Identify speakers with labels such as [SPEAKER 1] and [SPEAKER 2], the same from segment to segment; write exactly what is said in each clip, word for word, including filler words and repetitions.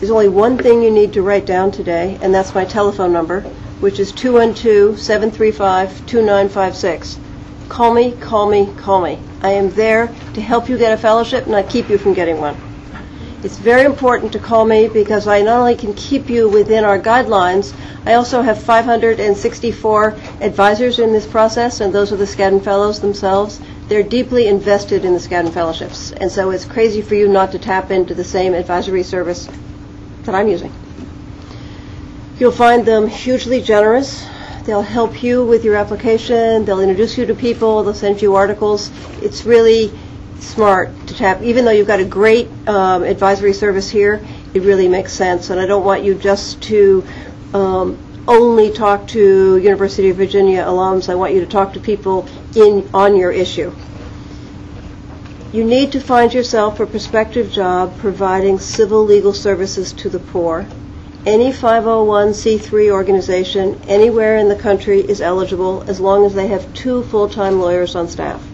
[SPEAKER 1] There's only one thing you need to write down today, and that's my telephone number, which is two one two, seven three five, two nine five six. Call me, call me, call me. I am there to help you get a fellowship, not keep you from getting one. It's very important to call me because I not only can keep you within our guidelines, I also have five hundred sixty-four advisors in this process, and those are the Skadden Fellows themselves. They're deeply invested in the Skadden Fellowships, and so it's crazy for you not to tap into the same advisory service that I'm using. You'll find them hugely generous. They'll help you with your application. They'll introduce you to people. They'll send you articles. It's really smart to tap. Even though you've got a great um, advisory service here, it really makes sense. And I don't want you just to um, only talk to University of Virginia alums. I want you to talk to people in on your issue. You need to find yourself a prospective job providing civil legal services to the poor. Any five oh one c three organization anywhere in the country is eligible as long as they have two full-time lawyers on staff.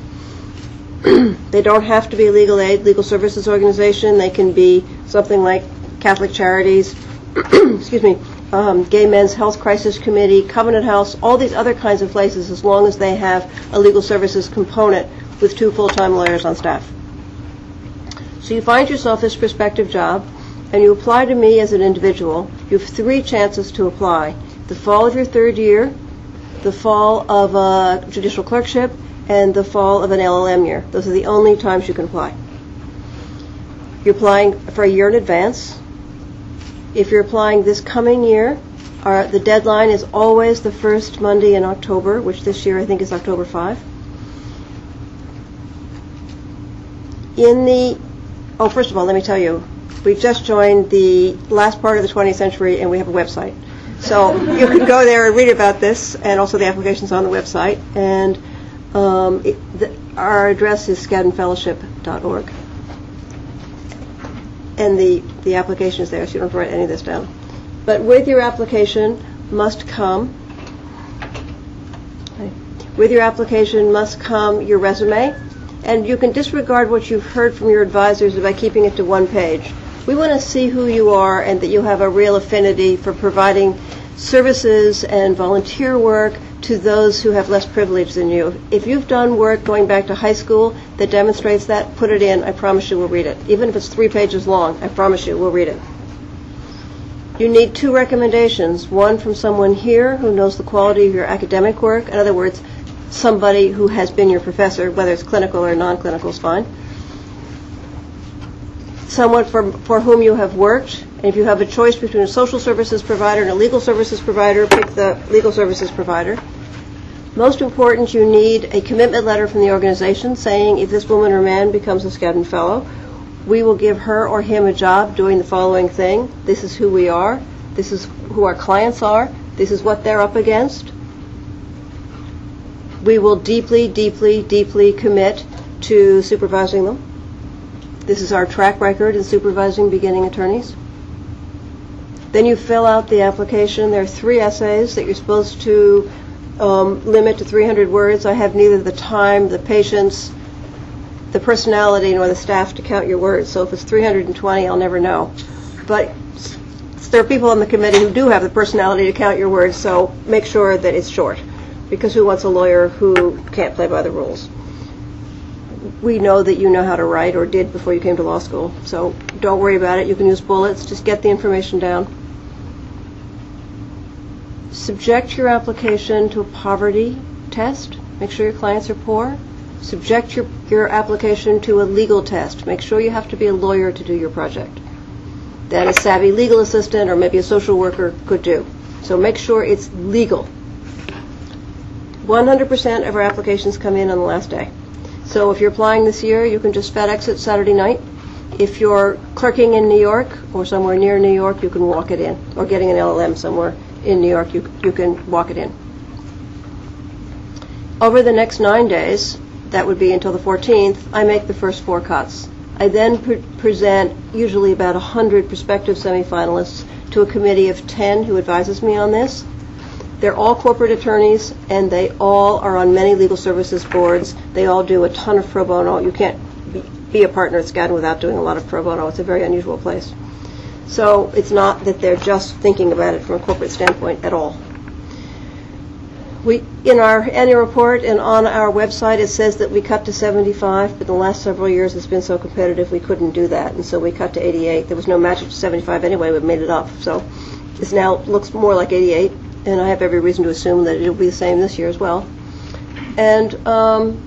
[SPEAKER 1] They don't have to be a legal aid, legal services organization. They can be something like Catholic Charities, excuse me, um, Gay Men's Health Crisis Committee, Covenant House, all these other kinds of places as long as they have a legal services component with two full-time lawyers on staff. So you find yourself this prospective job, and you apply to me as an individual. You have three chances to apply. The fall of your third year, the fall of a judicial clerkship, and the fall of an L L M year. Those are the only times you can apply. You're applying for a year in advance. If you're applying this coming year, our, the deadline is always the first Monday in October, which this year I think is October fifth. In the, oh, first of all, let me tell you, we've just joined the last part of the twentieth century, and we have a website. So you can go there and read about this, and also the application's on the website. And um, it, the, our address is skadden fellowship dot org. And the, the application is there, so you don't have to write any of this down. But with your application must come, okay, with your application must come your resume, and you can disregard what you've heard from your advisors by keeping it to one page. We want to see who you are and that you have a real affinity for providing services and volunteer work to those who have less privilege than you. If you've done work going back to high school that demonstrates that, put it in. I promise you we'll read it. Even if it's three pages long, I promise you we'll read it. You need two recommendations, one from someone here who knows the quality of your academic work. In other words, somebody who has been your professor, whether it's clinical or non-clinical is fine. Someone for, for whom you have worked, and if you have a choice between a social services provider and a legal services provider, pick the legal services provider. Most important, you need a commitment letter from the organization saying if this woman or man becomes a Skadden Fellow, we will give her or him a job doing the following thing. This is who we are. This is who our clients are. This is what they're up against. We will deeply, deeply, deeply commit to supervising them. This is our track record in supervising beginning attorneys. Then you fill out the application. There are three essays that you're supposed to um, limit to three hundred words. I have neither the time, the patience, the personality, nor the staff to count your words. So if it's three hundred twenty, I'll never know. But there are people on the committee who do have the personality to count your words, so make sure that it's short. Because who wants a lawyer who can't play by the rules? We know that you know how to write or did before you came to law school, so don't worry about it. You can use bullets. Just get the information down. Subject your application to a poverty test. Make sure your clients are poor. Subject your, your application to a legal test. Make sure you have to be a lawyer to do your project. That a savvy legal assistant or maybe a social worker could do. So make sure it's legal. one hundred percent of our applications come in on the last day. So if you're applying this year, you can just FedEx it Saturday night. If you're clerking in New York or somewhere near New York, you can walk it in. Or getting an L L M somewhere in New York, you, you can walk it in. Over the next nine days, that would be until the fourteenth, I make the first four cuts. I then pre- present usually about one hundred prospective semifinalists to a committee of ten who advises me on this. They're all corporate attorneys, and they all are on many legal services boards. They all do a ton of pro bono. You can't be, be a partner at Skadden without doing a lot of pro bono. It's a very unusual place. So it's not that they're just thinking about it from a corporate standpoint at all. We, in our annual report and on our website, it says that we cut to seventy-five, but in the last several years it's been so competitive we couldn't do that, and so we cut to eighty-eight. There was no magic to seventy-five anyway. We made it up. So this now looks more like eighty-eight, and I have every reason to assume that it'll be the same this year as well. And um,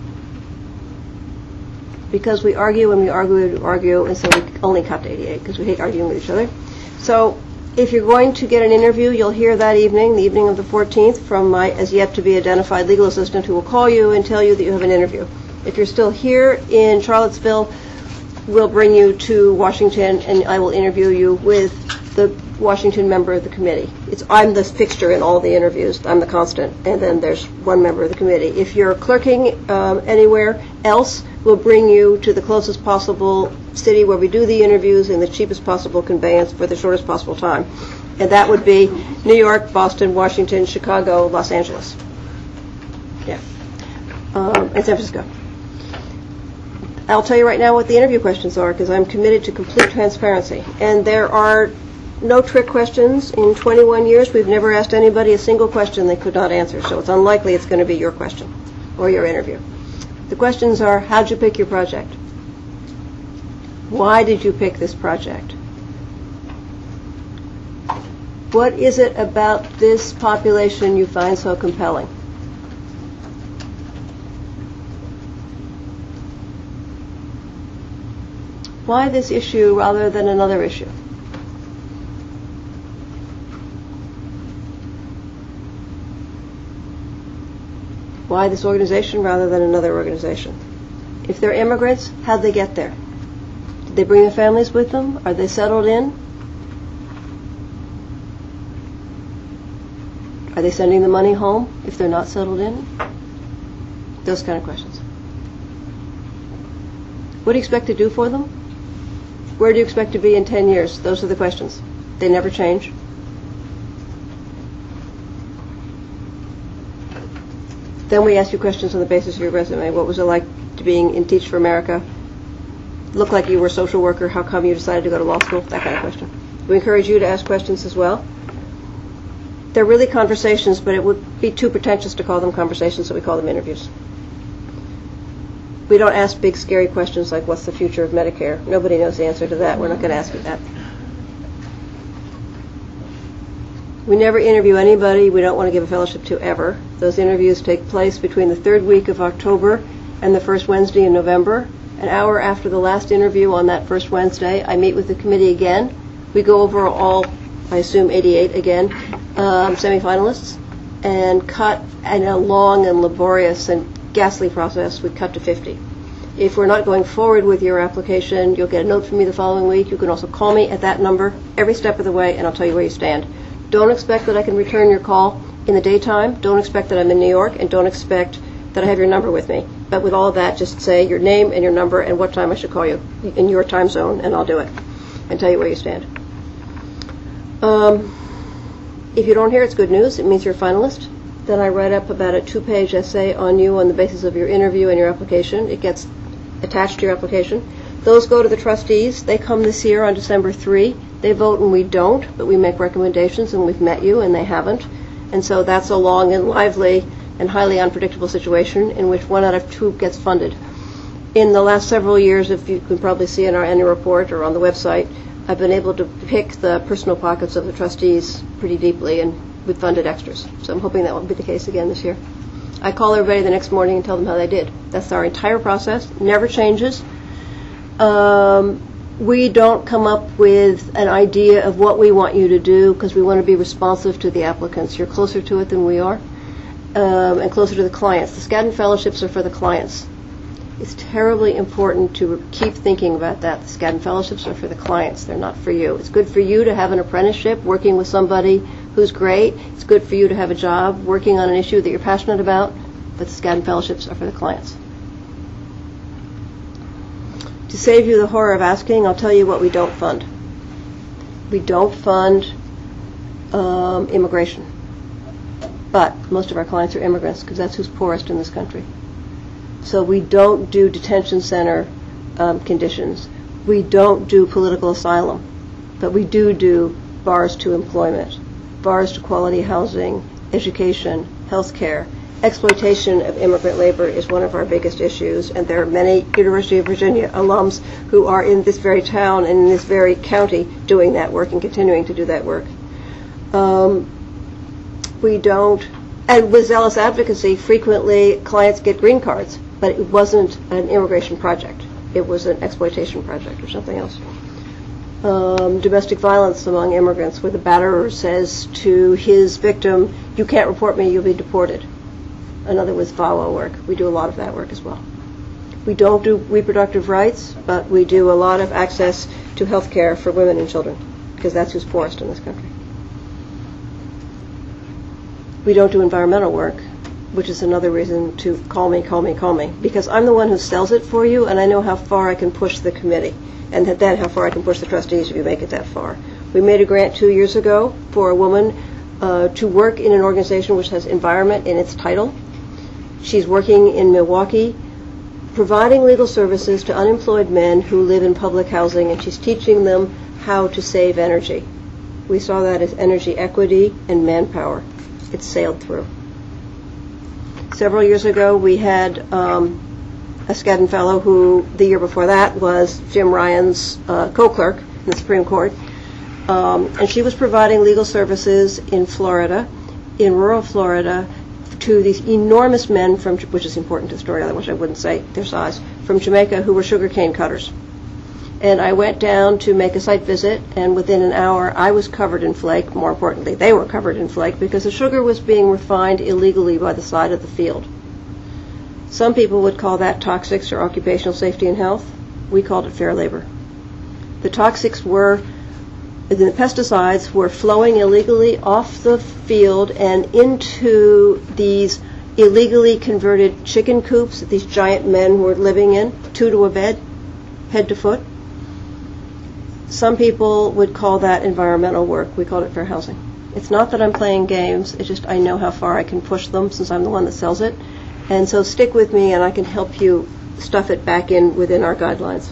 [SPEAKER 1] because we argue and we argue and argue, and so we only cut to eighty-eight because we hate arguing with each other. So if you're going to get an interview, you'll hear that evening, the evening of the fourteenth, from my as-yet-to-be-identified legal assistant who will call you and tell you that you have an interview. If you're still here in Charlottesville, we'll bring you to Washington, and I will interview you with the Washington member of the committee. It's I'm the fixture in all the interviews. I'm the constant, and then there's one member of the committee. If you're clerking um, anywhere else, we'll bring you to the closest possible city where we do the interviews in the cheapest possible conveyance for the shortest possible time. And that would be New York, Boston, Washington, Chicago, Los Angeles. Yeah. Um, and San Francisco. I'll tell you right now what the interview questions are because I'm committed to complete transparency. And there are no trick questions. In twenty-one years, we've never asked anybody a single question they could not answer. So it's unlikely it's going to be your question or your interview. The questions are, how'd you pick your project? Why did you pick this project? What is it about this population you find so compelling? Why this issue rather than another issue? Why this organization rather than another organization? If they're immigrants, how'd they get there? Did they bring their families with them? Are they settled in? Are they sending the money home if they're not settled in? Those kind of questions. What do you expect to do for them? Where do you expect to be in ten years? Those are the questions. They never change. Then we ask you questions on the basis of your resume. What was it like to being in Teach for America? Looked like you were a social worker. How come you decided to go to law school? That kind of question. We encourage you to ask questions as well. They're really conversations, but it would be too pretentious to call them conversations, so we call them interviews. We don't ask big, scary questions like, what's the future of Medicare? Nobody knows the answer to that. We're not going to ask you that. We never interview anybody we don't want to give a fellowship to ever. Those interviews take place between the third week of October and the first Wednesday in November. An hour after the last interview on that first Wednesday, I meet with the committee again. We go over all, I assume eighty-eight again, um, semifinalists, and cut in a long and laborious and ghastly process. We cut to fifty. If we're not going forward with your application, you'll get a note from me the following week. You can also call me at that number every step of the way, and I'll tell you where you stand. Don't expect that I can return your call in the daytime. Don't expect that I'm in New York, and don't expect that I have your number with me. But with all of that, just say your name and your number and what time I should call you in your time zone, and I'll do it and tell you where you stand. Um, if you don't hear, it's good news. It means you're a finalist. Then I write up about a two-page essay on you on the basis of your interview and your application. It gets attached to your application. Those go to the trustees. They come this year on December third. They vote and we don't, but we make recommendations, and we've met you and they haven't. And so that's a long and lively and highly unpredictable situation in which one out of two gets funded. In the last several years, if you can probably see in our annual report or on the website, I've been able to pick the personal pockets of the trustees pretty deeply, and we've funded extras. So I'm hoping that won't be the case again this year. I call everybody the next morning and tell them how they did. That's our entire process. Never changes. Um, we don't come up with an idea of what we want you to do because we want to be responsive to the applicants. You're closer to it than we are, um, and closer to the clients. The Skadden Fellowships are for the clients. It's terribly important to keep thinking about that. The Skadden Fellowships are for the clients. They're not for you. It's good for you to have an apprenticeship working with somebody who's great. It's good for you to have a job working on an issue that you're passionate about, but the Skadden Fellowships are for the clients. To save you the horror of asking, I'll tell you what we don't fund. We don't fund um, immigration. But most of our clients are immigrants because that's who's poorest in this country. So we don't do detention center um, conditions. We don't do political asylum. But we do do bars to employment, bars to quality housing, education, health care. Exploitation of immigrant labor is one of our biggest issues, and there are many University of Virginia alums who are in this very town and in this very county doing that work and continuing to do that work. Um, we don't, and with zealous advocacy, frequently clients get green cards, but it wasn't an immigration project. It was an exploitation project or something else. Um, domestic violence among immigrants, where the batterer says to his victim, "You can't report me, you'll be deported." Another was V A W A work. We do a lot of that work as well. We don't do reproductive rights, but we do a lot of access to health care for women and children, because that's who's poorest in this country. We don't do environmental work, which is another reason to call me, call me, call me, because I'm the one who sells it for you, and I know how far I can push the committee, and then how far I can push the trustees if you make it that far. We made a grant two years ago for a woman uh, to work in an organization which has environment in its title. She's working in Milwaukee, providing legal services to unemployed men who live in public housing, and she's teaching them how to save energy. We saw that as energy equity and manpower. It sailed through. Several years ago, we had um, a Skadden Fellow who, the year before that, was Jim Ryan's uh, co-clerk in the Supreme Court. Um, and she was providing legal services in Florida, in rural Florida, to these enormous men from, which is important to the story, otherwise I wouldn't say their size, from Jamaica who were sugarcane cutters. And I went down to make a site visit, and within an hour I was covered in flake. More importantly, they were covered in flake because the sugar was being refined illegally by the side of the field. Some people would call that toxics or occupational safety and health. We called it fair labor. The toxics were, the pesticides were flowing illegally off the field and into these illegally converted chicken coops that these giant men were living in, two to a bed, head to foot. Some people would call that environmental work. We called it fair housing. It's not that I'm playing games. It's just I know how far I can push them since I'm the one that sells it. And so stick with me and I can help you stuff it back in within our guidelines.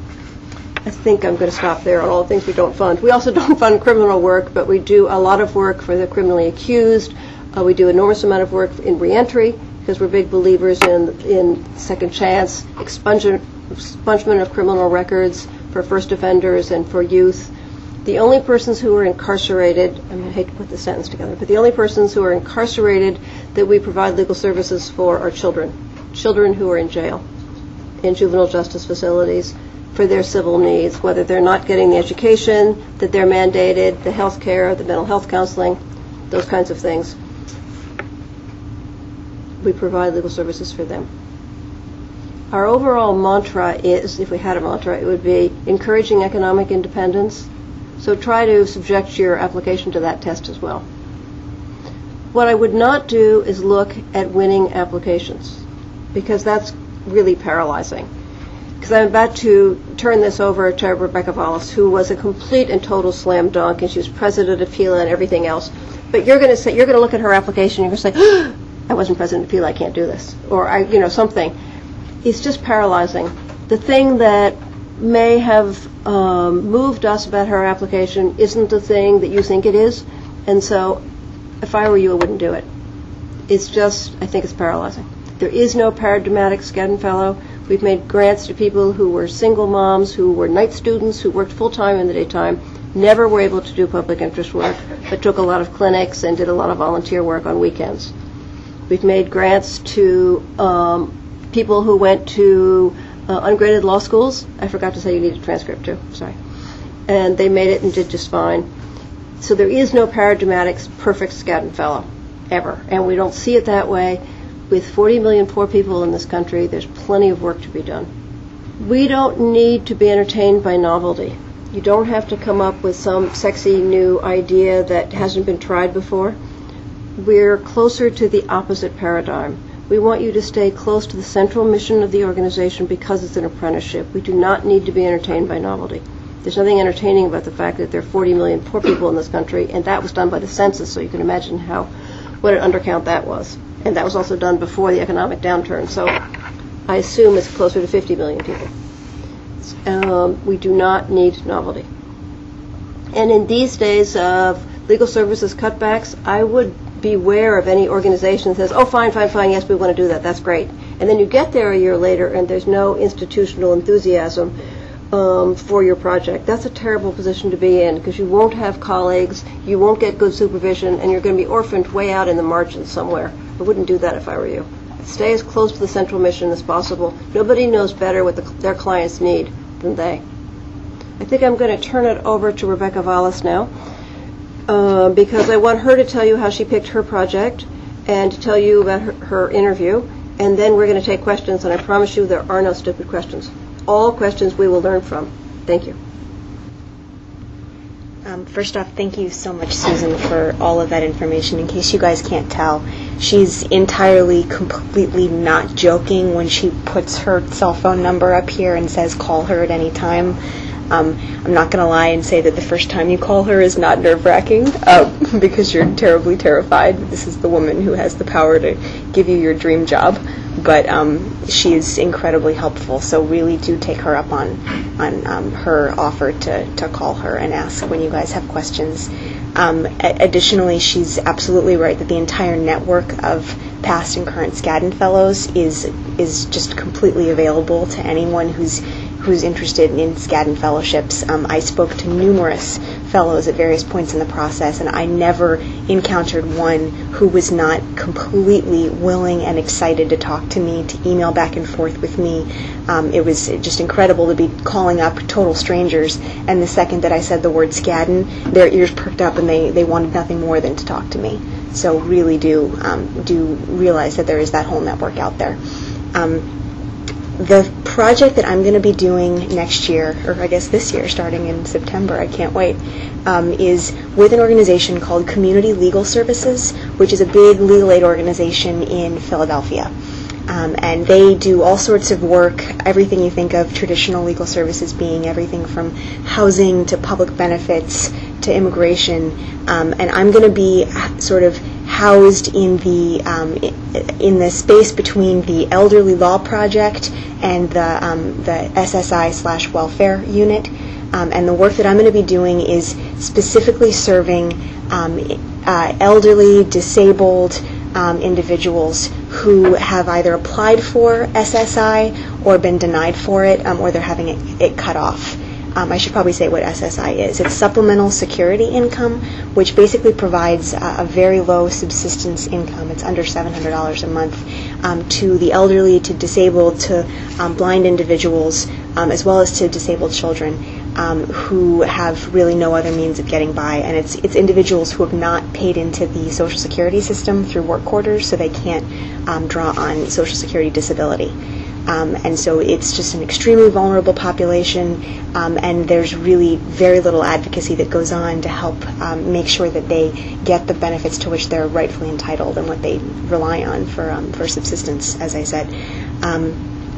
[SPEAKER 1] I think I'm going to stop there on all the things we don't fund. We also don't fund criminal work, but we do a lot of work for the criminally accused. Uh, we do an enormous amount of work in reentry because we're big believers in in second chance, expungement, expungement of criminal records for first offenders and for youth. The only persons who are incarcerated, I mean, I hate to put this sentence together, but the only persons who are incarcerated that we provide legal services for are children. Children who are in jail, in juvenile justice facilities, for their civil needs, whether they're not getting the education that they're mandated, the health care, the mental health counseling, those kinds of things. We provide legal services for them. Our overall mantra is, if we had a mantra, it would be encouraging economic independence. So try to subject your application to that test as well. What I would not do is look at winning applications, because that's really paralyzing. Because I'm about to turn this over to Rebecca Wallace, who was a complete and total slam dunk, and she was president of P I L A and everything else. But you're going to say, you're going to look at her application, and you're going to say, oh, I wasn't president of P I L A, I can't do this, or I, you know, something. It's just paralyzing. The thing that may have um, moved us about her application isn't the thing that you think it is, and so if I were you, I wouldn't do it. It's just, I think it's paralyzing. There is no paradigmatic Skadden Fellow. We've made grants to people who were single moms, who were night students, who worked full-time in the daytime, never were able to do public interest work, but took a lot of clinics and did a lot of volunteer work on weekends. We've made grants to um, people who went to uh, ungraded law schools. I forgot to say you need a transcript too, sorry. And they made it and did just fine. So there is no paradigmatic perfect Skadden Fellow, ever. And we don't see it that way. With forty million poor people in this country, there's plenty of work to be done. We don't need to be entertained by novelty. You don't have to come up with some sexy new idea that hasn't been tried before. We're closer to the opposite paradigm. We want you to stay close to the central mission of the organization because it's an apprenticeship. We do not need to be entertained by novelty. There's nothing entertaining about the fact that there are forty million poor people in this country, and that was done by the census, so you can imagine how what an undercount that was. And that was also done before the economic downturn, so I assume it's closer to fifty million people. Um, we do not need novelty. And in these days of legal services cutbacks, I would beware of any organization that says, oh, fine, fine, fine, yes, we want to do that, that's great. And then you get there a year later and there's no institutional enthusiasm um, for your project. That's a terrible position to be in because you won't have colleagues, you won't get good supervision, and you're going to be orphaned way out in the margins somewhere. I wouldn't do that if I were you. Stay as close to the central mission as possible. Nobody knows better what the, their clients need than they. I think I'm going to turn it over to Rebecca Vallis now uh, because I want her to tell you how she picked her project and to tell you about her, her interview, and then we're going to take questions, and I promise you there are no stupid questions. All questions we will learn from. Thank you.
[SPEAKER 2] Um, first off, thank you so much, Susan, for all of that information. In case you guys can't tell, she's entirely, completely not joking when she puts her cell phone number up here and says call her at any time. Um, I'm not going to lie and say that the first time you call her is not nerve-wracking uh, because you're terribly terrified. This is the woman who has the power to give you your dream job. But um, she is incredibly helpful, so really do take her up on on um, her offer to, to call her and ask when you guys have questions. Um, a- additionally, she's absolutely right that the entire network of past and current Skadden Fellows is is just completely available to anyone who's who's interested in Skadden Fellowships. Um, I spoke to numerous fellows at various points in the process, and I never encountered one who was not completely willing and excited to talk to me, to email back and forth with me. Um, it was just incredible to be calling up total strangers, and the second that I said the word Skadden, their ears perked up and they, they wanted nothing more than to talk to me. So really do um, do realize that there is that whole network out there. Um, The project that I'm going to be doing next year, or I guess this year, starting in September, I can't wait, um, is with an organization called Community Legal Services, which is a big legal aid organization in Philadelphia. Um, and they do all sorts of work, everything you think of traditional legal services being everything from housing to public benefits to immigration. Um, and I'm going to be sort of housed in the um, in the space between the Elderly Law Project and the um, the S S I slash welfare unit. Um, and the work that I'm going to be doing is specifically serving um, uh, elderly, disabled um, individuals who have either applied for S S I or been denied for it, um, or they're having it, it cut off. Um, I should probably say what S S I is. It's Supplemental Security Income, which basically provides uh, a very low subsistence income. It's under seven hundred dollars a month um, to the elderly, to disabled, to um, blind individuals, um, as well as to disabled children um, who have really no other means of getting by. And it's it's individuals who have not paid into the Social Security system through work orders, so they can't um, draw on Social Security disability. Um, and so it's just an extremely vulnerable population, um, and there's really very little advocacy that goes on to help um, make sure that they get the benefits to which they're rightfully entitled and what they rely on for um, for subsistence, as I said. Um,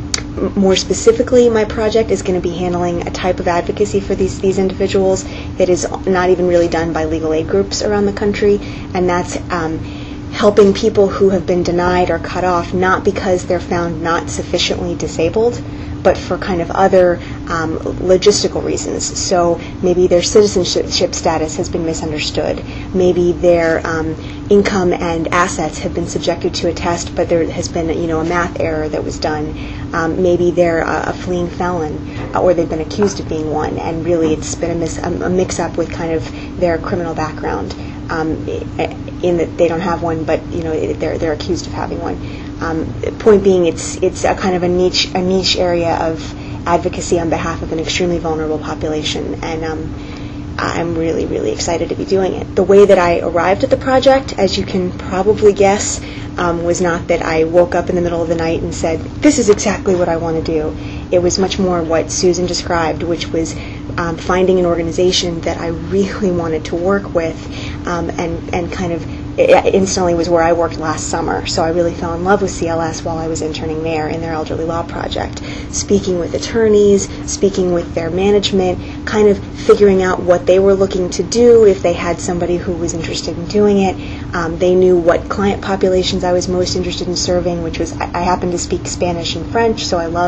[SPEAKER 2] m- more specifically, my project is going to be handling a type of advocacy for these, these individuals that is not even really done by legal aid groups around the country, and that's um, helping people who have been denied or cut off not because they're found not sufficiently disabled, but for kind of other um, logistical reasons. So maybe their citizenship status has been misunderstood. Maybe their um, income and assets have been subjected to a test, but there has been, you know, a math error that was done. Um, maybe they're a, a fleeing felon, uh, or they've been accused of being one, and really it's been a, mis- a mix-up with kind of their criminal background. Um, in that they don't have one, but you know they're they're accused of having one. Um, point being, it's it's a kind of a niche a niche area of advocacy on behalf of an extremely vulnerable population, and um, I'm really really excited to be doing it. The way that I arrived at the project, as you can probably guess, um, was not that I woke up in the middle of the night and said, "This is exactly what I want to do." It was much more what Susan described, which was um, finding an organization that I really wanted to work with, um, and, and kind of it instantly was where I worked last summer. So I really fell in love with C L S while I was interning there in their Elderly Law Project. Speaking with attorneys, speaking with their management, kind of figuring out what they were looking to do if they had somebody who was interested in doing it. Um, they knew what client populations I was most interested in serving, which was, I, I happen to speak Spanish and French, so I love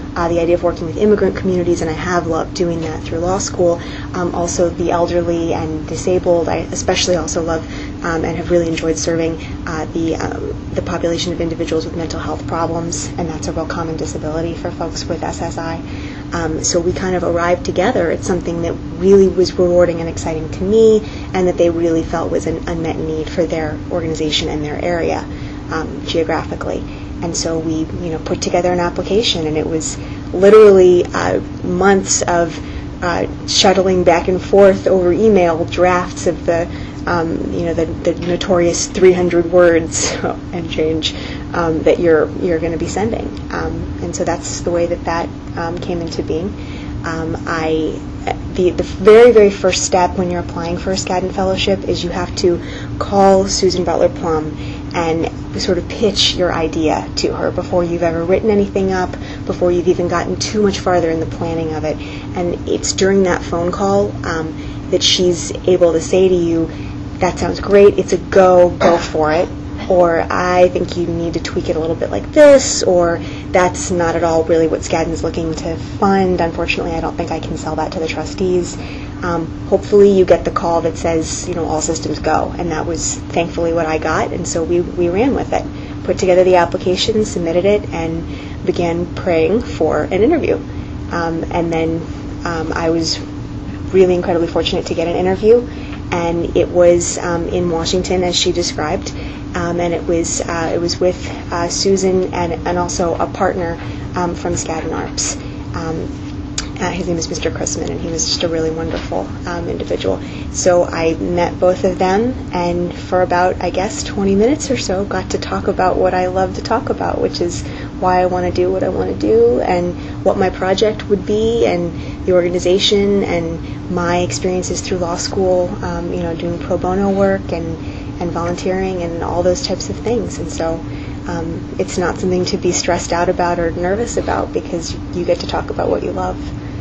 [SPEAKER 2] uh, the idea of working with immigrant communities, and I have loved doing that through law school. Um, also the elderly and disabled, I especially also love um, and have really enjoyed serving uh, the, um, the population of individuals with mental health problems, and that's a real common disability for folks with S S I. Um, so we kind of arrived together at something that really was rewarding and exciting to me, and that they really felt was an unmet need for their organization and their area um, geographically. And so we, you know, put together an application, and it was literally uh, months of uh, shuttling back and forth over email drafts of the, um, you know, the, the notorious three hundred words and change um, that you're you're going to be sending. Um, and so that's the way that that um, came into being. Um, I the the very very first step when you're applying for a Skadden Fellowship is you have to call Susan Butler Plum and sort of pitch your idea to her before you've ever written anything up, before you've even gotten too much farther in the planning of it. And it's during that phone call um, that she's able to say to you, that sounds great, it's a go, go for it. Or I think you need to tweak it a little bit like this, or that's not at all really what Skadden's looking to fund. Unfortunately, I don't think I can sell that to the trustees. Um, hopefully you get the call that says, you know, all systems go, and that was thankfully what I got, and so we, we ran with it. Put together the application, submitted it, and began praying for an interview. Um, and then um, I was really incredibly fortunate to get an interview, and it was um, in Washington, as she described. Um, and it was uh, it was with uh, Susan and and also a partner um, from Skadden Arps. Um, uh, his name is Mister Chrisman, and he was just a really wonderful um, individual. So I met both of them, and for about, I guess, twenty minutes or so, got to talk about what I love to talk about, which is why I want to do what I want to do, and what my project would be, and the organization, and my experiences through law school, um, you know, doing pro bono work, and and volunteering and all those types of things. And so um, it's not something to be stressed out about or nervous about, because you get to talk about what you love.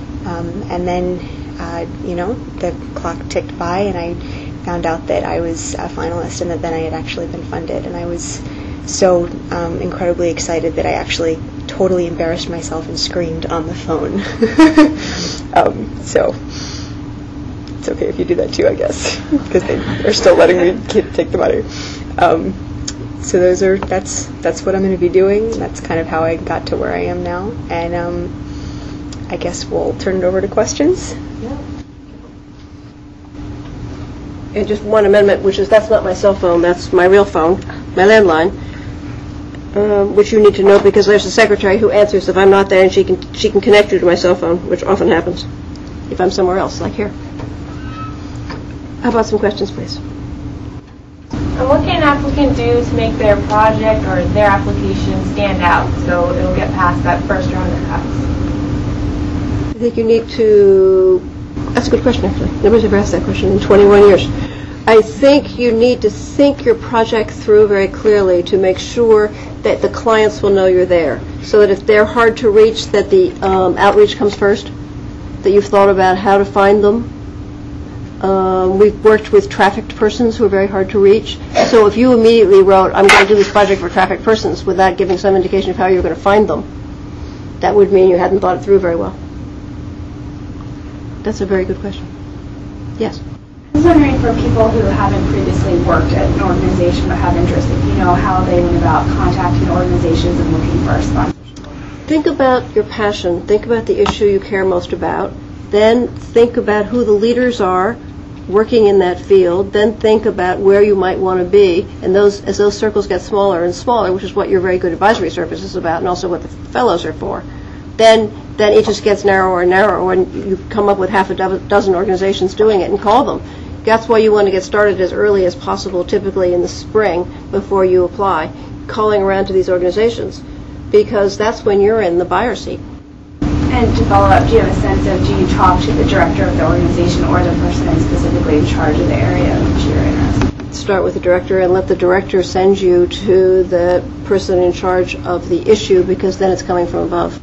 [SPEAKER 2] Um, and then, uh, you know, the clock ticked by, and I found out that I was a finalist and that then I had actually been funded. And I was so um, incredibly excited that I actually totally embarrassed myself and screamed on the phone. um, so... It's okay if you do that too, I guess, because they are still letting me take the money. Um, so those are that's that's what I'm going to be doing. That's kind of how I got to where I am now, and um, I guess we'll turn it over to questions.
[SPEAKER 1] Yeah. And just one amendment, which is that's not my cell phone, that's my real phone, my landline, um, which you need to know because there's a secretary who answers if I'm not there, and she can she can connect you to my cell phone, which often happens if I'm somewhere else, like here. How about some questions, please?
[SPEAKER 3] And what can an applicant do to make their project or their application stand out so it'll get past that first round of cuts?
[SPEAKER 1] I think you need to... That's a good question, actually. Nobody's ever asked that question in twenty-one years. I think you need to think your project through very clearly to make sure that the clients will know you're there, so that if they're hard to reach, that the um, outreach comes first, that you've thought about how to find them. Um, we've worked with trafficked persons who are very hard to reach. So if you immediately wrote, I'm going to do this project for trafficked persons without giving some indication of how you're going to find them, that would mean you hadn't thought it through very well. That's a very good question. Yes?
[SPEAKER 4] I was wondering, for people who haven't previously worked at an organization but have interest, if you know how they went about contacting organizations and looking for a sponsorship.
[SPEAKER 1] Think about your passion. Think about the issue you care most about. Then think about who the leaders are working in that field. Then think about where you might want to be. And those, as those circles get smaller and smaller, which is what your very good advisory service is about, and also what the fellows are for, then then it just gets narrower and narrower, and you come up with half a do- dozen organizations doing it and call them. That's why you want to get started as early as possible, typically in the spring before you apply, calling around to these organizations, because that's when you're in the buyer seat.
[SPEAKER 4] And to follow up, do you have a sense of, do you talk to the director of the organization or the person specifically in charge of the area in which you're interested?
[SPEAKER 1] Start with the director and let the director send you to the person in charge of the issue, because then it's coming from above.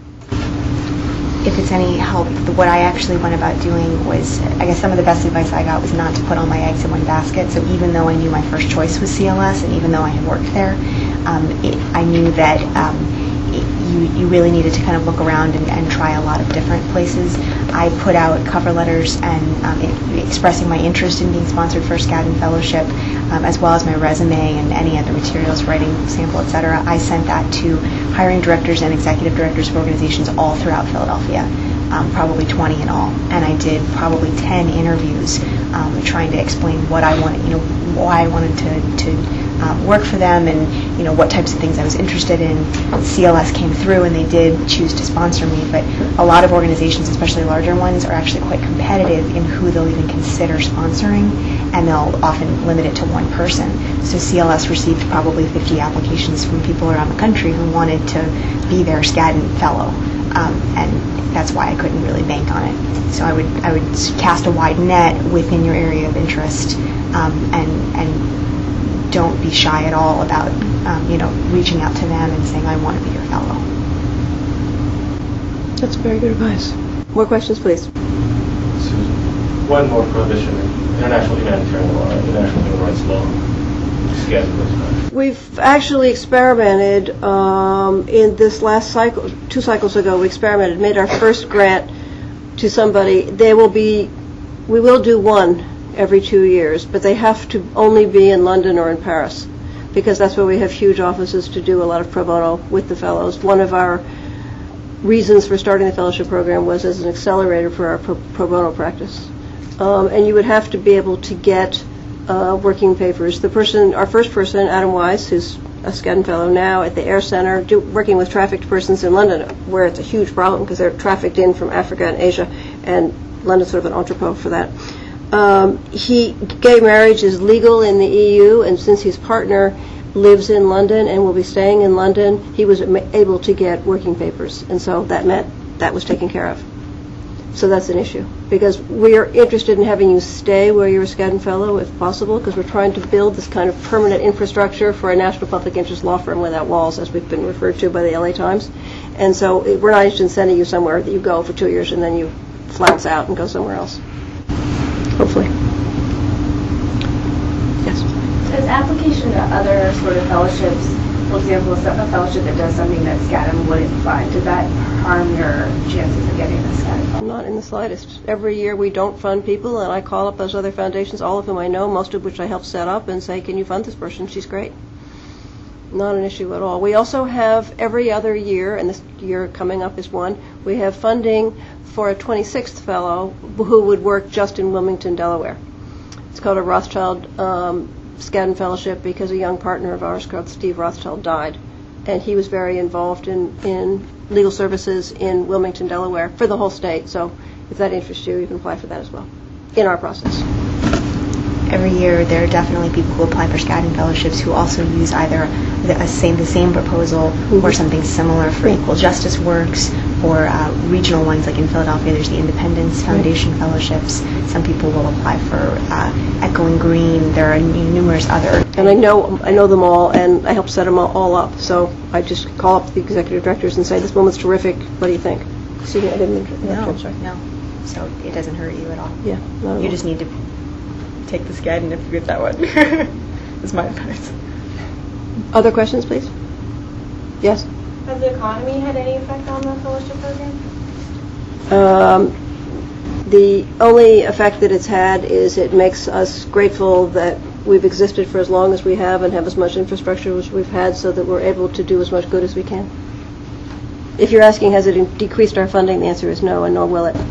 [SPEAKER 2] If it's any help, what I actually went about doing was, I guess some of the best advice I got was not to put all my eggs in one basket. So even though I knew my first choice was C L S, and even though I had worked there, um, it, I knew that um, it, you, you really needed to kind of look around and, and try a lot of different places. I put out cover letters and um, it, expressing my interest in being sponsored for a Skadden Fellowship, um, as well as my resume and any other materials, writing sample, et cetera. I sent that to hiring directors and executive directors of organizations all throughout Philadelphia, um, probably twenty in all. And I did probably ten interviews um, trying to explain what I wanted, you know, why I wanted to, to Um, work for them, and you know what types of things I was interested in. C L S came through, and they did choose to sponsor me. But a lot of organizations, especially larger ones, are actually quite competitive in who they'll even consider sponsoring, and they'll often limit it to one person. So C L S received probably fifty applications from people around the country who wanted to be their Skadden Fellow, um, and that's why I couldn't really bank on it. So I would I would cast a wide net within your area of interest, um, and and. don't be shy at all about, um, you know, reaching out to them and saying, I want to be your fellow.
[SPEAKER 1] That's very good advice. More questions, please.
[SPEAKER 5] Susan, one more prohibition in international humanitarian law, international human rights law.
[SPEAKER 1] We've actually experimented um, in this last cycle, two cycles ago, we experimented, made our first grant to somebody. They will be, we will do one every two years, but they have to only be in London or in Paris, because that's where we have huge offices to do a lot of pro bono with the fellows. One of our reasons for starting the fellowship program was as an accelerator for our pro, pro bono practice. Um, and you would have to be able to get uh, working papers. The person, our first person, Adam Wise, who's a Skadden Fellow now at the Air Center, do, working with trafficked persons in London, where it's a huge problem because they're trafficked in from Africa and Asia, and London's sort of an entrepot for that. Um, he, gay marriage is legal in the E U, and since his partner lives in London and will be staying in London, he was able to get working papers, and so that meant that was taken care of. So that's an issue, because we are interested in having you stay where you're a Skadden Fellow if possible, because we're trying to build this kind of permanent infrastructure for a national public interest law firm without walls, as we've been referred to by the L A Times. And so we're not interested in sending you somewhere that you go for two years and then you flounce out and go somewhere else. Hopefully. Yes.
[SPEAKER 4] Does application to other sort of fellowships, for example, a fellowship that does something that Skadden wouldn't fund, does that harm your chances of getting a Skadden fund?
[SPEAKER 1] Not in the slightest. Every year we don't fund people, and I call up those other foundations, all of whom I know, most of which I helped set up, and say, can you fund this person? She's great. Not an issue at all. We also have every other year, and this year coming up is one, we have funding for a twenty-sixth fellow who would work just in Wilmington, Delaware. It's called a Rothschild um, Skadden Fellowship because a young partner of ours called Steve Rothschild died, and he was very involved in, in legal services in Wilmington, Delaware for the whole state. So if that interests you, you can apply for that as well in our process.
[SPEAKER 2] Every year there are definitely people who apply for Skadden Fellowships who also use either the uh, same the same proposal mm-hmm. or something similar for
[SPEAKER 1] mm-hmm.
[SPEAKER 2] Equal Justice Works, or uh, regional ones like in Philadelphia there's the Independence Foundation mm-hmm. Fellowships. Some people will apply for uh, Echoing Green. There are n- numerous other.
[SPEAKER 1] And I know I know them all, and I help set them all up. So I just call up the executive directors and say, this woman's terrific. What do you think? Excuse me, I didn't mean to.
[SPEAKER 2] No,
[SPEAKER 1] I'm sorry.
[SPEAKER 2] no. So it doesn't hurt you at all.
[SPEAKER 1] Yeah. Not at
[SPEAKER 2] You
[SPEAKER 1] all.
[SPEAKER 2] just need to take the Skadden if you get that one. That's my advice.
[SPEAKER 1] Other questions, please? Yes?
[SPEAKER 3] Has the economy had any effect on the fellowship program?
[SPEAKER 1] Um, the only effect that it's had is it makes us grateful that we've existed for as long as we have and have as much infrastructure as we've had, so that we're able to do as much good as we can. If you're asking, has it in- decreased our funding, the answer is no, and nor will it.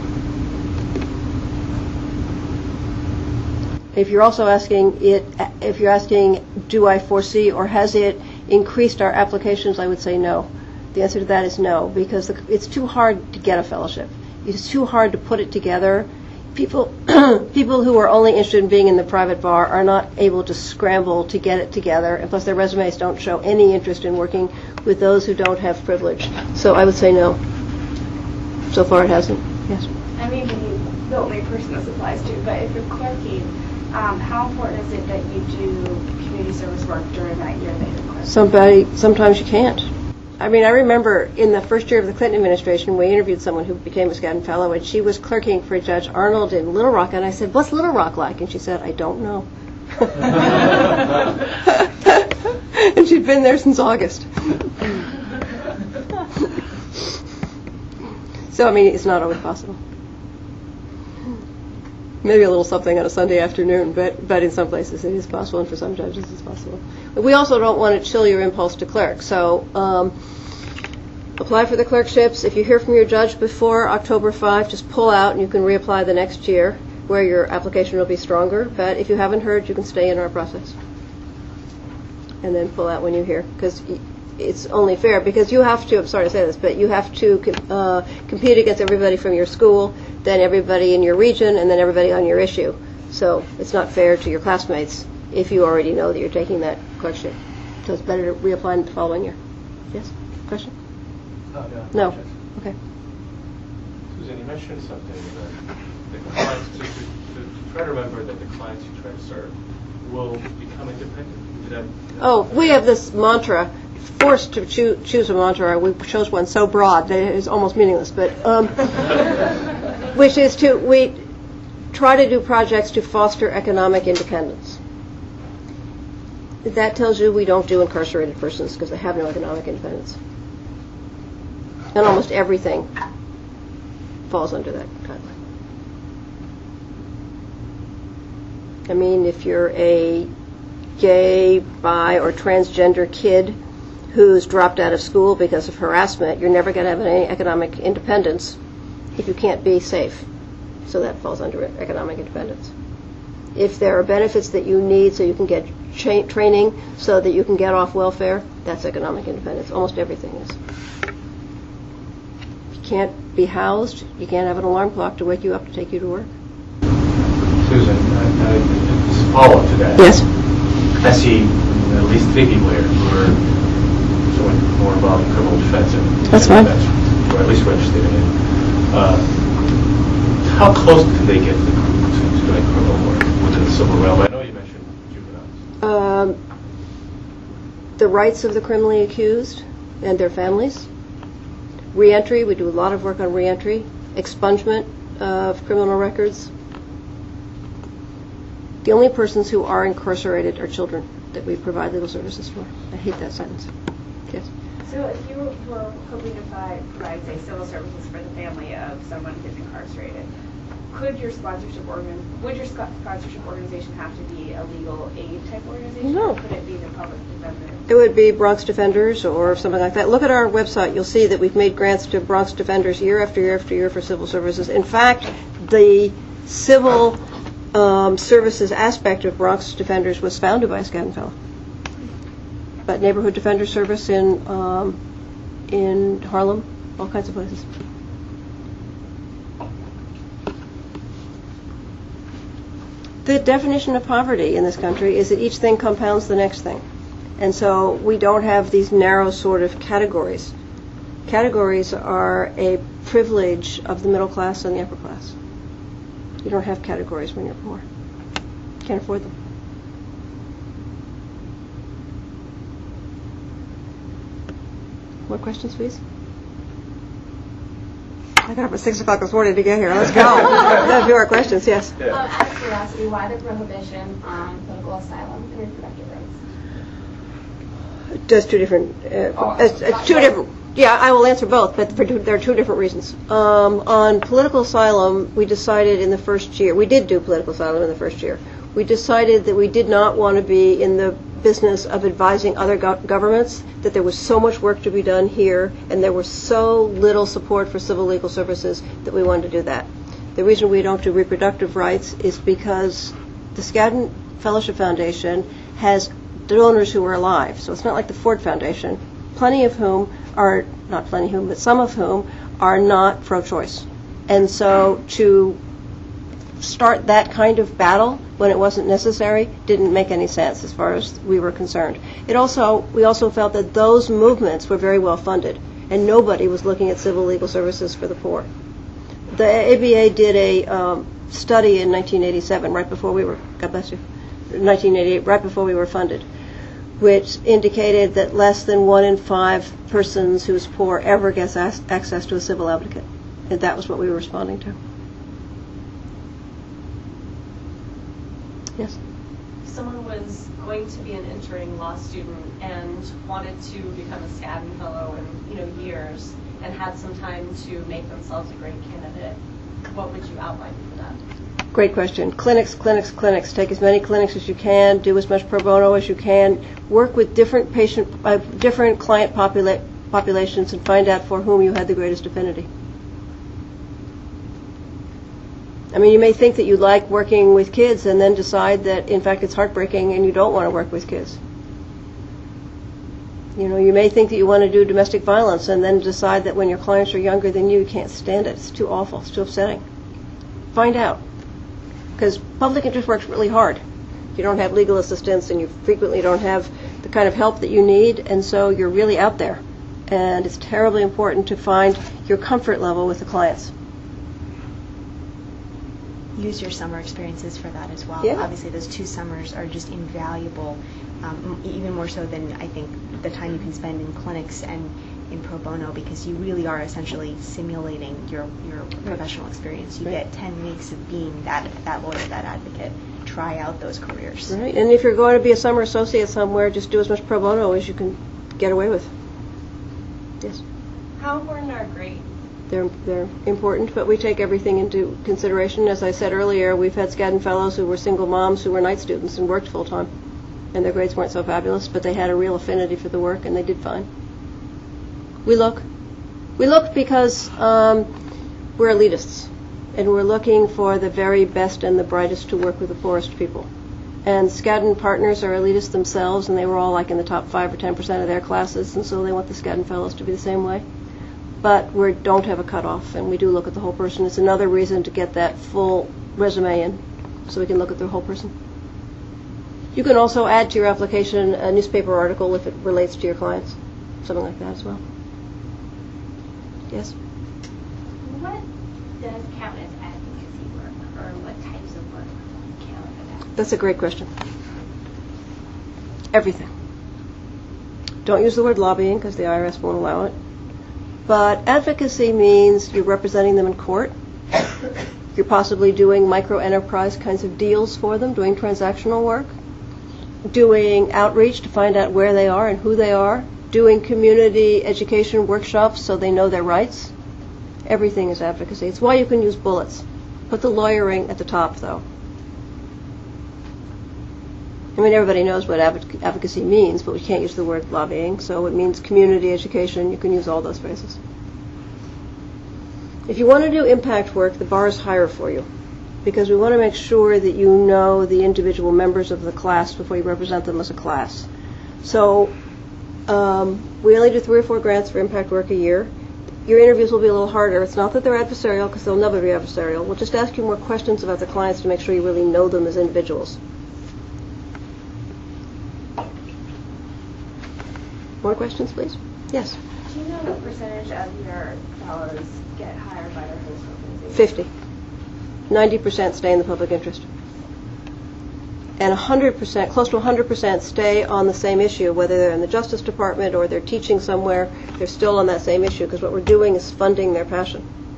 [SPEAKER 1] If you're also asking it, if you're asking, do I foresee or has it increased our applications, I would say no. The answer to that is no, because the, it's too hard to get a fellowship. It's too hard to put it together. People, people who are only interested in being in the private bar are not able to scramble to get it together, and plus their resumes don't show any interest in working with those who don't have privilege. So I would say no. So far it hasn't. Yes.
[SPEAKER 4] I may be the only person this applies to, but if you're clerking, Um, how important is it that you do community service work during that year that you're clerking?
[SPEAKER 1] Somebody, sometimes you can't. I mean, I remember in the first year of the Clinton administration, we interviewed someone who became a Skadden Fellow, and she was clerking for Judge Arnold in Little Rock, and I said, what's Little Rock like? And she said, I don't know. And she'd been there since August. So, I mean, it's not always possible. Maybe a little something on a Sunday afternoon, but, but in some places it is possible, and for some judges it's possible. But we also don't want to chill your impulse to clerk. So um, apply for the clerkships. If you hear from your judge before October fifth, just pull out and you can reapply the next year where your application will be stronger. But if you haven't heard, you can stay in our process. And then pull out when you hear, because it's only fair, because you have to, I'm sorry to say this, but you have to uh, compete against everybody from your school, then everybody in your region, and then everybody on your issue. So it's not fair to your classmates if you already know that you're taking that clerkship. So it's better to reapply the following year. Yes? Question?
[SPEAKER 5] Oh, no.
[SPEAKER 1] No.
[SPEAKER 5] Just-
[SPEAKER 1] Okay.
[SPEAKER 5] Susan, you mentioned something that the clients, to, to, to try to remember that the clients you try to serve will become independent. Did that,
[SPEAKER 1] Oh, we have this mantra, forced to choo- choose a mantra. We chose one so broad that it is almost meaningless, but um, which is to, we try to do projects to foster economic independence. That tells you we don't do incarcerated persons because they have no economic independence. And almost everything falls under that guideline. I mean, if you're a gay, bi, or transgender kid who's dropped out of school because of harassment, you're never going to have any economic independence if you can't be safe. So that falls under economic independence. If there are benefits that you need so you can get cha- training so that you can get off welfare, that's economic independence. Almost everything is. You can't be housed, you can't have an alarm clock to wake you up to take you to work.
[SPEAKER 5] Susan, uh, uh, just a follow-up to that.
[SPEAKER 1] Yes.
[SPEAKER 5] I see at least three people here who are showing more involved in criminal defense. And,
[SPEAKER 1] That's
[SPEAKER 5] and
[SPEAKER 1] fine.
[SPEAKER 5] Or at least registered in it. Uh, how close can they get to, to doing criminal work within the civil realm? I know you mentioned juveniles.
[SPEAKER 1] Um, the rights of the criminally accused and their families. Reentry, we do a lot of work on reentry. Expungement of criminal records. The only persons who are incarcerated are children that we provide legal services for. I hate that sentence. Yes.
[SPEAKER 4] So if you were hoping to provide, provide, say, civil services for the family of someone who's incarcerated, could your sponsorship organ, would your sco- sponsorship organization have to be a legal aid type organization?
[SPEAKER 1] No.
[SPEAKER 4] Or could it be the public defender?
[SPEAKER 1] It would be Bronx Defenders or something like that. Look at our website. You'll see that we've made grants to Bronx Defenders year after year after year for civil services. In fact, the civil um, services aspect of Bronx Defenders was founded by a Skadden Fellow. But Neighborhood Defender Service in um, in Harlem, all kinds of places. The definition of poverty in this country is that each thing compounds the next thing. And so we don't have these narrow sort of categories. Categories are a privilege of the middle class and the upper class. You don't have categories when you're poor. You can't afford them. More questions, please? I got up at six o'clock this morning to get here. Let's go. Let's do our questions, yes.
[SPEAKER 3] Um, out of curiosity, why the prohibition on political asylum and reproductive rights?
[SPEAKER 1] Does two different, uh, uh, uh, two different, yeah, I will answer both, but for two, there are two different reasons. Um, on political asylum, we decided in the first year, we did do political asylum in the first year. We decided that we did not want to be in the business of advising other go- governments, that there was so much work to be done here, and there was so little support for civil legal services that we wanted to do that. The reason we don't do reproductive rights is because the Skadden Fellowship Foundation has donors who are alive, so it's not like the Ford Foundation, plenty of whom are, not plenty of whom, but some of whom are not pro-choice. And so to start that kind of battle when it wasn't necessary didn't make any sense as far as we were concerned. It also, we also felt that those movements were very well funded, and nobody was looking at civil legal services for the poor. The A B A did a um, study in nineteen eighty-seven, right before we were, God bless you, nineteen eighty-eight, right before we were funded, which indicated that less than one in five persons who's poor ever gets as- access to a civil advocate. And that was what we were responding to. Yes?
[SPEAKER 6] Someone was going to be an entering law student and wanted to become a Skadden Fellow in, you know, years, and had some time to make themselves a great candidate, what would you outline for them?
[SPEAKER 1] Great question. Clinics, clinics, clinics. Take as many clinics as you can. Do as much pro bono as you can. Work with different patient, uh, different client popula- populations, and find out for whom you had the greatest affinity. I mean, you may think that you like working with kids, and then decide that in fact it's heartbreaking, and you don't want to work with kids. You know, you may think that you want to do domestic violence, and then decide that when your clients are younger than you, you can't stand it. It's too awful. It's too upsetting. Find out. Because public interest works really hard. You don't have legal assistance, and you frequently don't have the kind of help that you need, and so you're really out there. And it's terribly important to find your comfort level with the clients.
[SPEAKER 2] Use your summer experiences for that as well.
[SPEAKER 1] Yeah.
[SPEAKER 2] Obviously, those two summers are just invaluable, um, m- even more so than I think the time you can spend in clinics and in pro bono, because you really are essentially simulating your, your professional experience. You
[SPEAKER 1] Right.
[SPEAKER 2] get ten weeks of being that that lawyer, that advocate. Try out those careers.
[SPEAKER 1] Right. And if you're going to be a summer associate somewhere, just do as much pro bono as you can get away with. Yes.
[SPEAKER 6] How important are grades?
[SPEAKER 1] They're, they're important, but we take everything into consideration. As I said earlier, we've had Skadden Fellows who were single moms who were night students and worked full-time. And their grades weren't so fabulous, but they had a real affinity for the work, and they did fine. We look. We look because um, we're elitists, and we're looking for the very best and the brightest to work with the poorest people. And Skadden partners are elitists themselves, and they were all like in the top five or ten percent of their classes, and so they want the Skadden Fellows to be the same way. But we don't have a cutoff, and we do look at the whole person. It's another reason to get that full resume in, so we can look at the whole person. You can also add to your application a newspaper article if it relates to your clients, something like that as well. Yes?
[SPEAKER 7] What does count as advocacy work, or what types of work count as that?
[SPEAKER 1] That's a great question. Everything. Don't use the word lobbying because the I R S won't allow it. But advocacy means you're representing them in court. You're possibly doing micro-enterprise kinds of deals for them, doing transactional work, doing outreach to find out where they are and who they are, doing community education workshops so they know their rights. Everything is advocacy. It's why you can use bullets. Put the lawyering at the top, though. I mean, everybody knows what advoc- advocacy means, but we can't use the word lobbying, so it means community education. You can use all those phrases. If you want to do impact work, the bar is higher for you, because we want to make sure that you know the individual members of the class before you represent them as a class. So um, we only do three or four grants for impact work a year. Your interviews will be a little harder. It's not that they're adversarial, because they'll never be adversarial. We'll just ask you more questions about the clients to make sure you really know them as individuals. More questions, please? Yes.
[SPEAKER 4] Do you know what percentage of your fellows get hired by their host organization?
[SPEAKER 1] fifty. ninety percent stay in the public interest. And one hundred percent, close to one hundred percent stay on the same issue, whether they're in the Justice Department or they're teaching somewhere, they're still on that same issue, because what we're doing is funding their passion.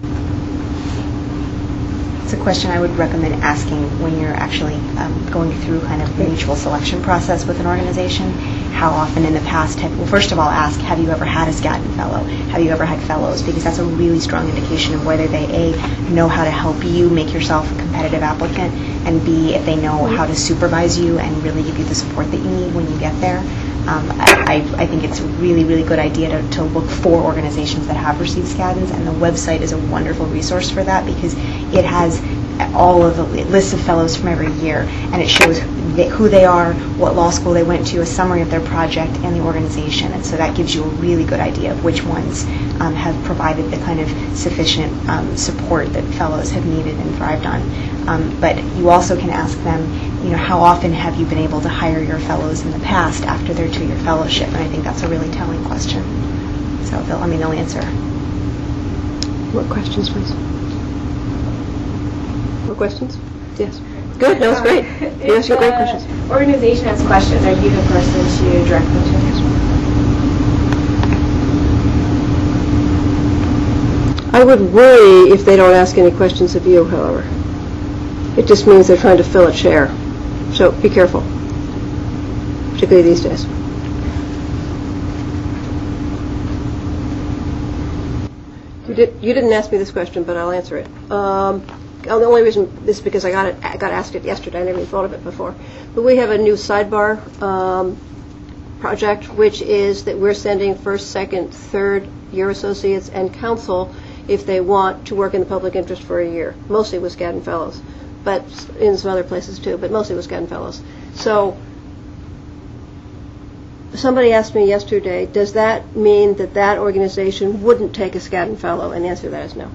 [SPEAKER 2] It's a question I would recommend asking when you're actually um, going through kind of the mutual selection process with an organization. How often in the past have, well, first of all, ask, have you ever had a Skadden Fellow? Have you ever had fellows? Because that's a really strong indication of whether they, A, know how to help you make yourself a competitive applicant, and B, if they know how to supervise you and really give you the support that you need when you get there. Um, I, I think it's a really, really good idea to, to look for organizations that have received Skaddens, and the website is a wonderful resource for that, because it has all of the lists of fellows from every year, and it shows who they are, what law school they went to, a summary of their project and the organization, and so that gives you a really good idea of which ones um, have provided the kind of sufficient um, support that fellows have needed and thrived on. Um, but you also can ask them, you know, how often have you been able to hire your fellows in the past after their two-year fellowship? And I think that's a really telling question. So they'll, I mean, they'll answer.
[SPEAKER 1] More questions, please? More questions? Yes. Good. That was great. You asked your great questions.
[SPEAKER 3] Organization has questions. Are you the person to direct them to?
[SPEAKER 1] I would worry if they don't ask any questions of you, however. It just means they're trying to fill a chair. So be careful, particularly these days. did, you didn't ask me this question, but I'll answer it. Um, the only reason is because I got it, I got asked it yesterday. I never even thought of it before. But we have a new sidebar um, project, which is that we're sending first, second, third year associates and counsel if they want to work in the public interest for a year, mostly with Skadden Fellows, but in some other places too, but mostly with Skadden Fellows. So somebody asked me yesterday, does that mean that that organization wouldn't take a Skadden Fellow? And the answer to that is no.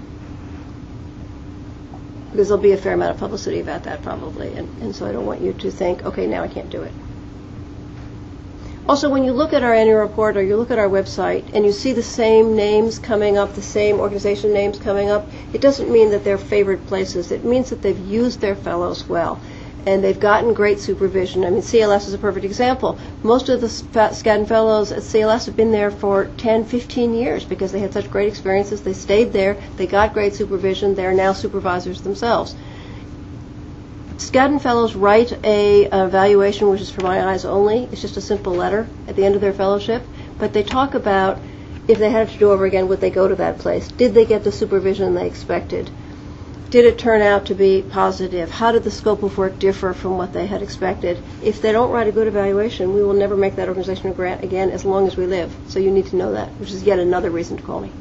[SPEAKER 1] Because there'll be a fair amount of publicity about that probably, and, and so I don't want you to think, okay, now I can't do it. Also, when you look at our annual report or you look at our website and you see the same names coming up, the same organization names coming up, it doesn't mean that they're favored places. It means that they've used their fellows well. And they've gotten great supervision. I mean, C L S is a perfect example. Most of the Skadden Fellows at C L S have been there for ten, fifteen years because they had such great experiences. They stayed there. They got great supervision. They're now supervisors themselves. Skadden Fellows write a, a evaluation, which is for my eyes only. It's just a simple letter at the end of their fellowship. But they talk about if they had to do over again, would they go to that place? Did they get the supervision they expected? Did it turn out to be positive? How did the scope of work differ from what they had expected? If they don't write a good evaluation, we will never make that organization a grant again as long as we live. So you need to know that, which is yet another reason to call me.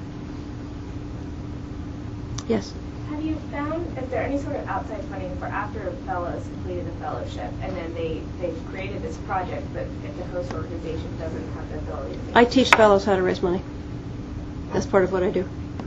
[SPEAKER 1] Yes?
[SPEAKER 4] Have you found, is there any sort of outside funding for after fellows completed the fellowship and then they, they've created this project, but if the host organization doesn't have the ability to make
[SPEAKER 1] I teach fellows how to raise money. That's part of what I do.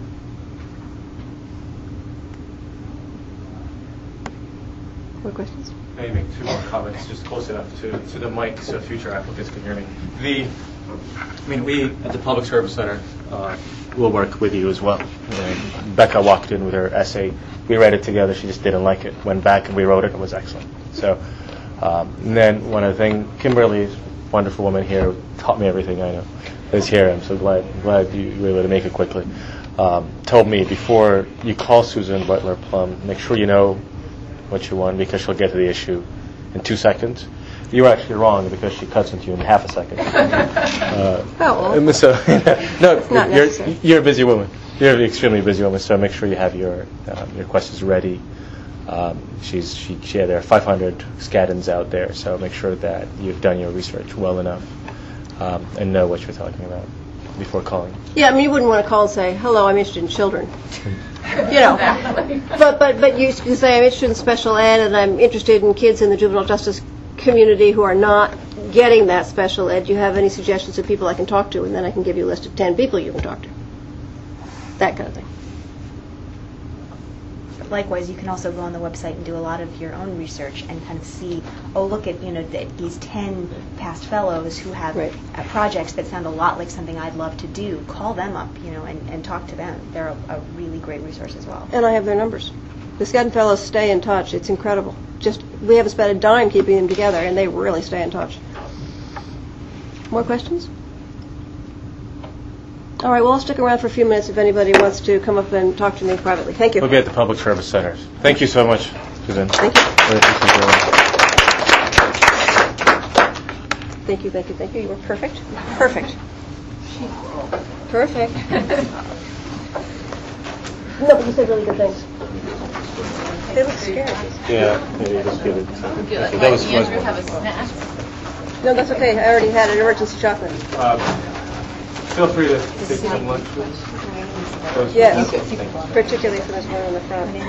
[SPEAKER 1] More questions?
[SPEAKER 5] Maybe make two more comments, just close enough to, to the mic so future applicants can hear me. The, I mean, we at the Public Service Center uh, will work with you as well. And Becca walked in with her essay. We read it together. She just didn't like it. Went back and we wrote it. It was excellent. So, um, and then one other thing, Kimberly, wonderful woman here, taught me everything I know. Is here. I'm so glad glad you were able to make it quickly. Um, told me before you call Susan Butler Plum, make sure you know what you want because she'll get to the issue in two seconds. You were actually wrong because she cuts into you in half a second. uh,
[SPEAKER 1] oh.
[SPEAKER 5] So, no,
[SPEAKER 1] Not
[SPEAKER 5] you're,
[SPEAKER 1] necessary.
[SPEAKER 5] you're a busy woman. You're an extremely busy woman, so make sure you have your um, your questions ready. Um, she's she, she there are five hundred Skaddens out there, so make sure that you've done your research well enough um, and know what you're talking about before calling.
[SPEAKER 1] Yeah, I mean, you wouldn't want to call and say, hello, I'm interested in children. You know, but but but you can say I'm interested in special ed and I'm interested in kids in the juvenile justice community who are not getting that special ed. Do you have any suggestions of people I can talk to? And then I can give you a list of ten people you can talk to. That kind of thing.
[SPEAKER 2] Likewise, you can also go on the website and do a lot of your own research and kind of see, oh, look at, you know, th- these ten past fellows who have
[SPEAKER 1] Right.
[SPEAKER 2] uh, projects that sound a lot like something I'd love to do. Call them up, you know, and, and talk to them. They're a, a really great resource as well.
[SPEAKER 1] And I have their numbers. The Skadden Fellows stay in touch. It's incredible. Just, we haven't spent a dime keeping them together, and they really stay in touch. More questions? All right, well, I'll stick around for a few minutes if anybody wants to come up and talk to me privately. Thank you.
[SPEAKER 5] We'll be at the Public Service Centers. Thank you so much, Suzanne.
[SPEAKER 1] Thank you.
[SPEAKER 5] Really appreciate your work.
[SPEAKER 1] Thank you, thank you, thank you. You were perfect. Perfect. Perfect. No, but you said really good things. They look scared.
[SPEAKER 5] Yeah, maybe just give it. That was fun.
[SPEAKER 1] No, that's okay. I already had an emergency chocolate.
[SPEAKER 5] Uh, Feel free to take some lunch with us.
[SPEAKER 1] Yes, particularly for this one in the front. Yeah,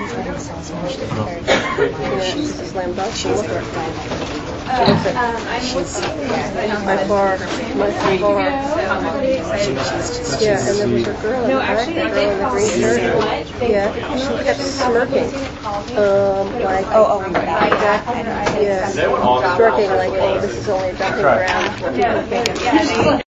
[SPEAKER 1] this is lamb duck. Look at it. My far, my far. Yeah, and there was a girl in the back, the girl in the green shirt. Yeah, she kept smirking. Um, like,
[SPEAKER 2] Oh, oh,
[SPEAKER 1] yeah, smirking like, oh, this is only a dumping ground. People think